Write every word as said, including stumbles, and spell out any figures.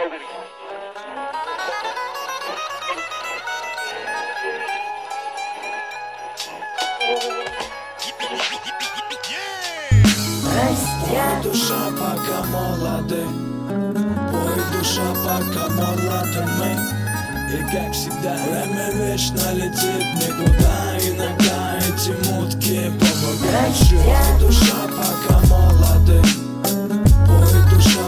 Пой, душа, пока молоды, пой, душа, пока молоды мы. И как всегда, время вечно летит никуда. Иногда эти мутки помогают. Пой, душа, пока молоды, пой, душа,